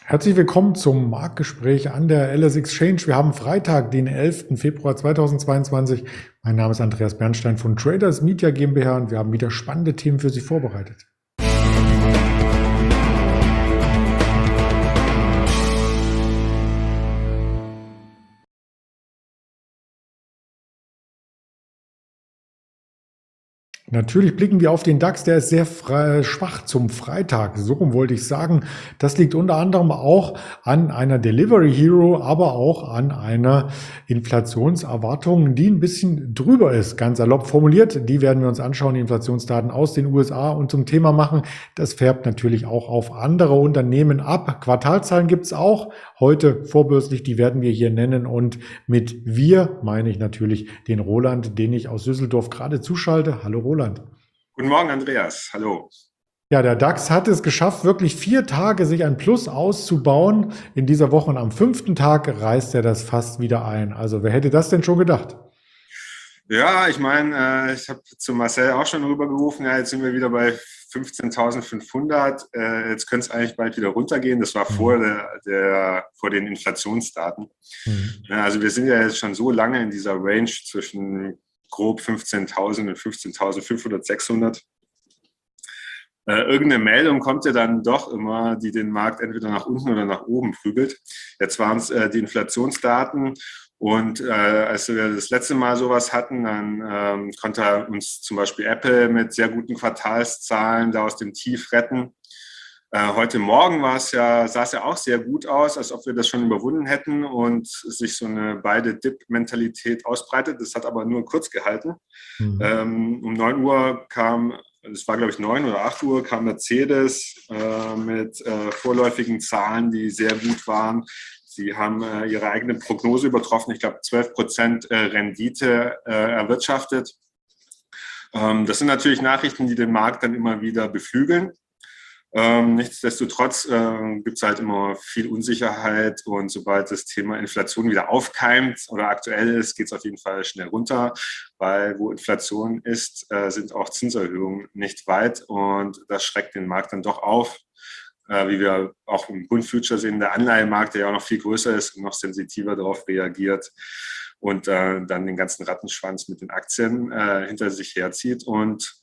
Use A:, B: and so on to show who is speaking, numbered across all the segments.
A: Herzlich willkommen zum Marktgespräch an der LS Exchange. Wir haben Freitag, den 11. Februar 2022. Mein Name ist Andreas Bernstein von Traders Media GmbH und wir haben wieder spannende Themen für Sie vorbereitet. Natürlich blicken wir auf den DAX, der ist sehr schwach zum Freitag. So rum wollte ich sagen. Das liegt unter anderem auch an einer Delivery Hero, aber auch an einer Inflationserwartung, die ein bisschen drüber ist, ganz salopp formuliert. Die werden wir uns anschauen, die Inflationsdaten aus den USA und zum Thema machen. Das färbt natürlich auch auf andere Unternehmen ab. Quartalzahlen gibt es auch heute vorbörslich, die werden wir hier nennen. Und mit wir meine ich natürlich den Roland, den ich aus Düsseldorf gerade zuschalte. Hallo Roland.
B: Guten Morgen, Andreas. Hallo.
A: Ja, der DAX hat es geschafft, wirklich 4 Tage sich ein Plus auszubauen in dieser Woche. Und am 5. Tag reißt er das fast wieder ein. Also wer hätte das denn schon gedacht?
B: Ja, ich meine, ich habe zu Marcel auch schon rübergerufen. Ja, jetzt sind wir wieder bei 15.500. Jetzt könnte es eigentlich bald wieder runtergehen. Das war vor den Inflationsdaten.
A: Mhm.
B: Ja, also wir sind ja jetzt schon so lange in dieser Range zwischen grob 15.000 und 15.500, 600. Irgendeine Meldung kommt ja dann doch immer, die den Markt entweder nach unten oder nach oben prügelt. Jetzt waren es die Inflationsdaten. Und als wir das letzte Mal sowas hatten, dann konnte uns zum Beispiel Apple mit sehr guten Quartalszahlen da aus dem Tief retten. Heute Morgen sah es ja auch sehr gut aus, als ob wir das schon überwunden hätten und sich so eine Beide-Dip-Mentalität ausbreitet. Das hat aber nur kurz gehalten.
A: Mhm.
B: Um 9 Uhr es war glaube ich 9 oder 8 Uhr, kam Mercedes mit vorläufigen Zahlen, die sehr gut waren. Sie haben ihre eigene Prognose übertroffen, ich glaube 12% Rendite erwirtschaftet. Das sind natürlich Nachrichten, die den Markt dann immer wieder beflügeln. Nichtsdestotrotz gibt es halt immer viel Unsicherheit und sobald das Thema Inflation wieder aufkeimt oder aktuell ist, geht es auf jeden Fall schnell runter, weil wo Inflation ist, sind auch Zinserhöhungen nicht weit und das schreckt den Markt dann doch auf. Wie wir auch im Bund-Future sehen, der Anleihenmarkt, der ja auch noch viel größer ist und noch sensitiver darauf reagiert und dann den ganzen Rattenschwanz mit den Aktien hinter sich herzieht und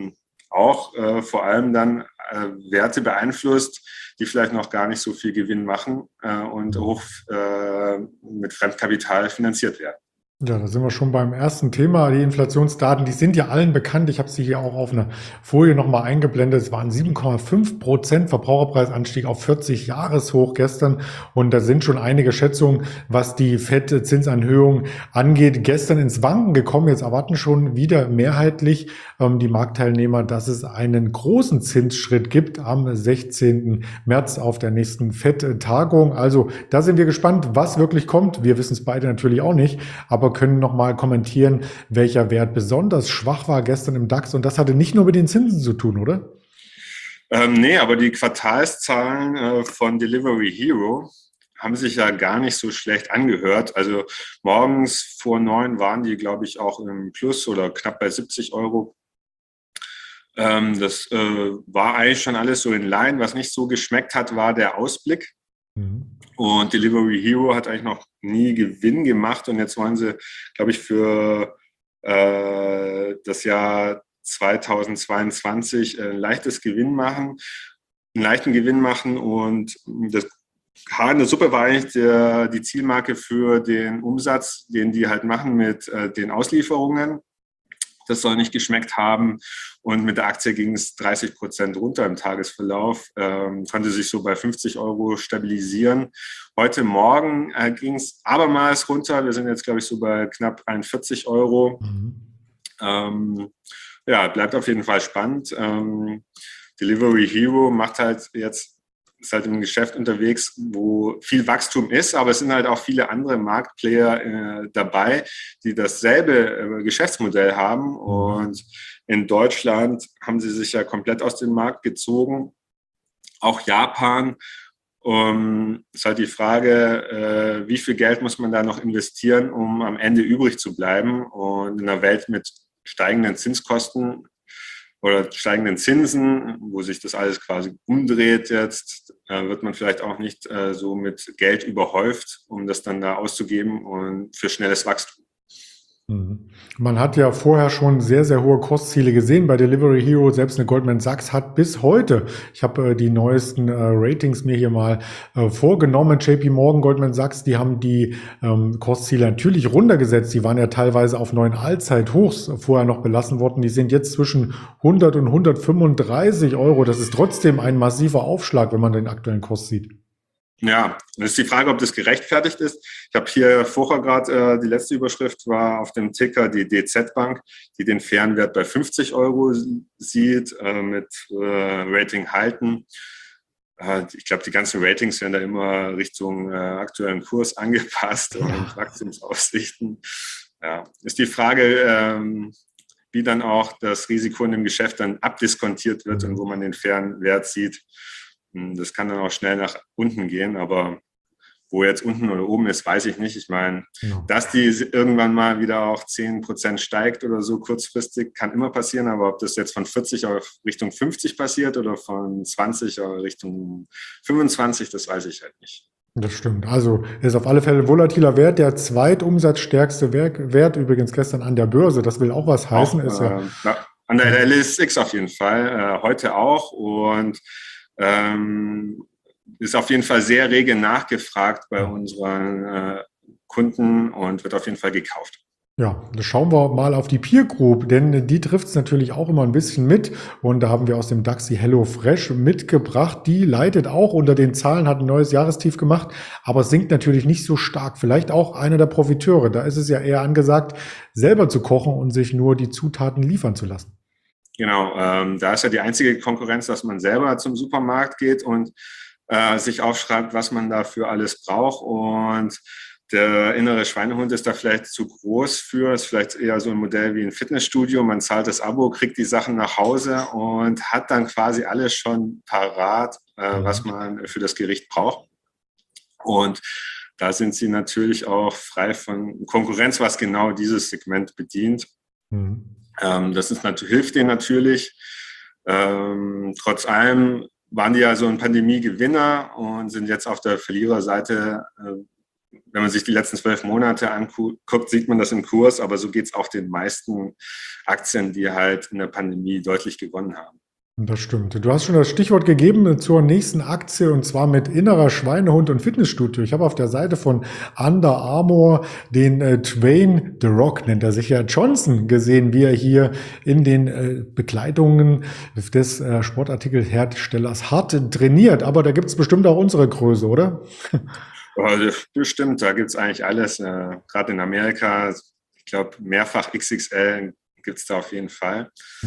B: auch vor allem dann Werte beeinflusst, die vielleicht noch gar nicht so viel Gewinn machen und hoch mit Fremdkapital finanziert werden.
A: Ja, da sind wir schon beim ersten Thema. Die Inflationsdaten, die sind ja allen bekannt. Ich habe sie hier auch auf einer Folie nochmal eingeblendet. Es waren 7,5% Verbraucherpreisanstieg auf 40-Jahreshoch gestern. Und da sind schon einige Schätzungen, was die FED-Zinsanhöhung angeht, gestern ins Wanken gekommen. Jetzt erwarten schon wieder mehrheitlich die Marktteilnehmer, dass es einen großen Zinsschritt gibt am 16. März auf der nächsten FED-Tagung. Also da sind wir gespannt, was wirklich kommt. Wir wissen es beide natürlich auch nicht, aber können nochmal kommentieren, welcher Wert besonders schwach war gestern im DAX. Und das hatte nicht nur mit den Zinsen zu tun, oder?
B: Nee, aber die Quartalszahlen von Delivery Hero haben sich ja gar nicht so schlecht angehört. Also morgens vor 9 waren die, glaube ich, auch im Plus oder knapp bei 70 Euro. Das war eigentlich schon alles so in Line. Was nicht so geschmeckt hat, war der Ausblick.
A: Mhm.
B: Und Delivery Hero hat eigentlich noch nie Gewinn gemacht. Und jetzt wollen sie, glaube ich, für das Jahr 2022 ein leichtes Gewinn machen, einen leichten Gewinn machen. Und das Haar in der Suppe war eigentlich die Zielmarke für den Umsatz, den die halt machen mit den Auslieferungen. Das soll nicht geschmeckt haben. Und mit der Aktie ging es 30% runter im Tagesverlauf, konnte sich so bei 50 Euro stabilisieren. Heute Morgen ging es abermals runter. Wir sind jetzt, glaube ich, so bei knapp 41 Euro. Ja, bleibt auf jeden Fall spannend. Delivery Hero ist halt im Geschäft unterwegs, wo viel Wachstum ist, aber es sind halt auch viele andere Marktplayer dabei, die dasselbe Geschäftsmodell haben. Und in Deutschland haben sie sich ja komplett aus dem Markt gezogen. Auch Japan. Ist halt die Frage, wie viel Geld muss man da noch investieren, um am Ende übrig zu bleiben? Und in einer Welt mit steigenden Zinskosten oder steigenden Zinsen, wo sich das alles quasi umdreht jetzt, wird man vielleicht auch nicht so mit Geld überhäuft, um das dann da auszugeben und für schnelles Wachstum.
A: Mhm. Man hat ja vorher schon sehr, sehr hohe Kostziele gesehen bei Delivery Hero. Selbst eine Goldman Sachs hat bis heute, ich habe die neuesten Ratings mir hier mal vorgenommen, JP Morgan, Goldman Sachs, die haben die Kostziele natürlich runtergesetzt. Die waren ja teilweise auf neuen Allzeithochs vorher noch belassen worden. Die sind jetzt zwischen 100 und 135 Euro. Das ist trotzdem ein massiver Aufschlag, wenn man den aktuellen Kurs sieht.
B: Ja, das ist die Frage, ob das gerechtfertigt ist. Ich habe hier vorher gerade, die letzte Überschrift war auf dem Ticker die DZ Bank, die den fairen Wert bei 50 Euro sieht, mit Rating halten. Ich glaube, die ganzen Ratings werden da immer Richtung aktuellen Kurs angepasst und Wachstumsaussichten. Ja, ist die Frage, wie dann auch das Risiko in dem Geschäft dann abdiskontiert wird und wo man den fairen Wert sieht. Das kann dann auch schnell nach unten gehen, aber wo jetzt unten oder oben ist, weiß ich nicht. Ich meine, dass die irgendwann mal wieder auch 10% steigt oder so kurzfristig, kann immer passieren, aber ob das jetzt von 40 auf Richtung 50 passiert oder von 20 Richtung 25, das weiß ich halt nicht.
A: Das stimmt. Also ist auf alle Fälle ein volatiler Wert, der zweitumsatzstärkste Wert übrigens gestern an der Börse. Das will auch was heißen.
B: Auch,
A: Ist ja
B: an der LSX auf jeden Fall, heute auch und ist auf jeden Fall sehr rege nachgefragt bei unseren Kunden und wird auf jeden Fall gekauft.
A: Ja, da schauen wir mal auf die Peer Group, denn die trifft es natürlich auch immer ein bisschen mit. Und da haben wir aus dem DAX die HelloFresh mitgebracht. Die leidet auch unter den Zahlen, hat ein neues Jahrestief gemacht, aber sinkt natürlich nicht so stark. Vielleicht auch einer der Profiteure. Da ist es ja eher angesagt, selber zu kochen und sich nur die Zutaten liefern zu lassen.
B: Genau, da ist ja die einzige Konkurrenz, dass man selber zum Supermarkt geht und sich aufschreibt, was man dafür alles braucht. Und der innere Schweinehund ist da vielleicht zu groß für. Das ist vielleicht eher so ein Modell wie ein Fitnessstudio. Man zahlt das Abo, kriegt die Sachen nach Hause und hat dann quasi alles schon parat, was man für das Gericht braucht. Und da sind sie natürlich auch frei von Konkurrenz, was genau dieses Segment bedient. Das ist hilft denen natürlich. Trotz allem waren die ja so ein Pandemie-Gewinner und sind jetzt auf der Verliererseite. Wenn man sich die letzten 12 Monate anguckt, sieht man das im Kurs, aber so geht es auch den meisten Aktien, die halt in der Pandemie deutlich gewonnen haben.
A: Das stimmt. Du hast schon das Stichwort gegeben zur nächsten Aktie und zwar mit innerer Schweinehund und Fitnessstudio. Ich habe auf der Seite von Under Armour den Dwayne The Rock, nennt er sich ja, Johnson gesehen, wie er hier in den Bekleidungen des Sportartikelherstellers hart trainiert. Aber da gibt es bestimmt auch unsere Größe, oder?
B: Bestimmt, da gibt es eigentlich alles. Gerade in Amerika, ich glaube, mehrfach XXL gibt es da auf jeden Fall.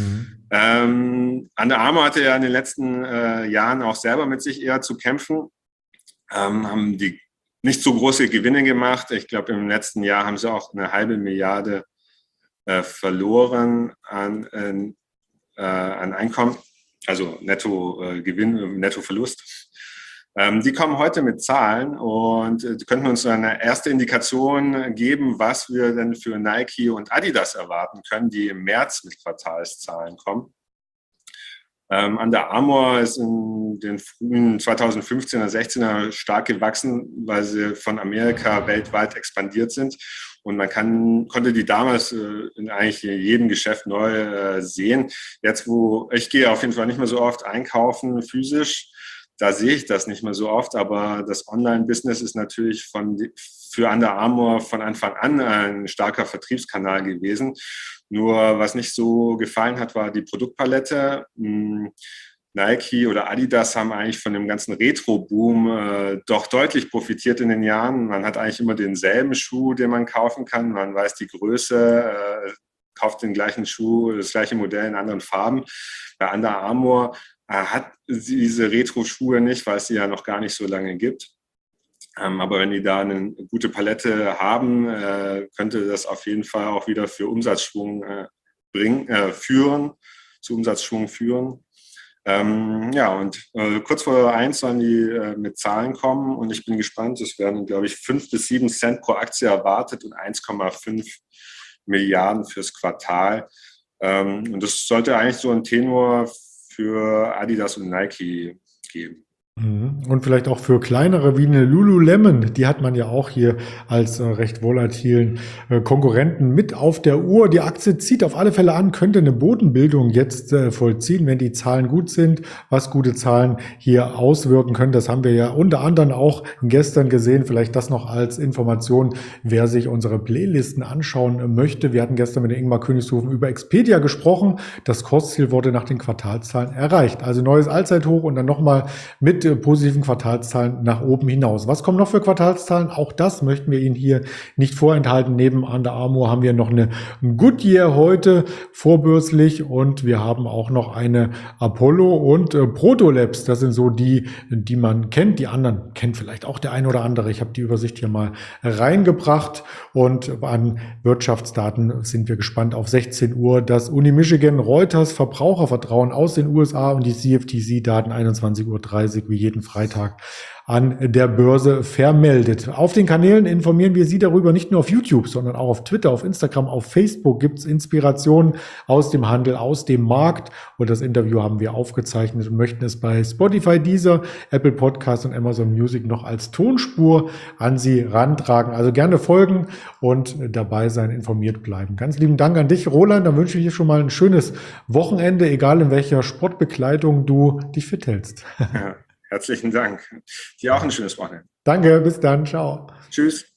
B: Under Armour hatte ja in den letzten Jahren auch selber mit sich eher zu kämpfen, haben die nicht so große Gewinne gemacht. Ich glaube, im letzten Jahr haben sie auch 1,5 Milliarde verloren an Einkommen, also Nettogewinn, Nettoverlust. Die kommen heute mit Zahlen und könnten uns eine erste Indikation geben, was wir denn für Nike und Adidas erwarten können, die im März mit Quartalszahlen kommen. Under Armour ist in den frühen 2015er, 16er stark gewachsen, weil sie von Amerika weltweit expandiert sind. Und man konnte die damals in eigentlich jedem Geschäft neu sehen. Jetzt, wo ich gehe auf jeden Fall nicht mehr so oft einkaufen physisch, da sehe ich das nicht mehr so oft, aber das Online-Business ist natürlich für Under Armour von Anfang an ein starker Vertriebskanal gewesen. Nur was nicht so gefallen hat, war die Produktpalette. Nike oder Adidas haben eigentlich von dem ganzen Retro-Boom doch deutlich profitiert in den Jahren. Man hat eigentlich immer denselben Schuh, den man kaufen kann. Man weiß die Größe, kauft den gleichen Schuh, das gleiche Modell in anderen Farben. Bei Under Armour hat diese Retro-Schuhe nicht, weil es sie ja noch gar nicht so lange gibt. Aber wenn die da eine gute Palette haben, könnte das auf jeden Fall auch wieder für Umsatzschwung zu Umsatzschwung führen. Und kurz vor 1 sollen die mit Zahlen kommen und ich bin gespannt. Es werden, glaube ich, 5 bis 7 Cent pro Aktie erwartet und 1,5 Milliarden fürs Quartal. Und das sollte eigentlich so ein Tenor für Adidas und Nike geben.
A: Und vielleicht auch für kleinere wie eine Lululemon, die hat man ja auch hier als recht volatilen Konkurrenten mit auf der Uhr. Die Aktie zieht auf alle Fälle an, könnte eine Bodenbildung jetzt vollziehen, wenn die Zahlen gut sind, was gute Zahlen hier auswirken können. Das haben wir ja unter anderem auch gestern gesehen. Vielleicht das noch als Information, wer sich unsere Playlisten anschauen möchte. Wir hatten gestern mit Ingmar Königshofen über Expedia gesprochen. Das Kursziel wurde nach den Quartalszahlen erreicht. Also neues Allzeithoch und dann nochmal mit positiven Quartalszahlen nach oben hinaus. Was kommen noch für Quartalszahlen? Auch das möchten wir Ihnen hier nicht vorenthalten. Neben Under Armour haben wir noch eine Goodyear heute vorbörslich und wir haben auch noch eine Apollo und Protolabs. Das sind so die man kennt. Die anderen kennt vielleicht auch der ein oder andere. Ich habe die Übersicht hier mal reingebracht und an Wirtschaftsdaten sind wir gespannt auf 16 Uhr. Das Uni Michigan Reuters Verbrauchervertrauen aus den USA und die CFTC-Daten 21:30 Uhr wie jeden Freitag an der Börse vermeldet. Auf den Kanälen informieren wir Sie darüber, nicht nur auf YouTube, sondern auch auf Twitter, auf Instagram, auf Facebook gibt es Inspirationen aus dem Handel, aus dem Markt. Und das Interview haben wir aufgezeichnet und möchten es bei Spotify, Deezer, Apple Podcasts und Amazon Music noch als Tonspur an Sie rantragen. Also gerne folgen und dabei sein, informiert bleiben. Ganz lieben Dank an dich, Roland. Dann wünsche ich dir schon mal ein schönes Wochenende, egal in welcher Sportbekleidung du dich fit hältst.
B: Ja, herzlichen Dank. Dir auch ein schönes Wochenende.
A: Danke, bis dann, ciao.
B: Tschüss.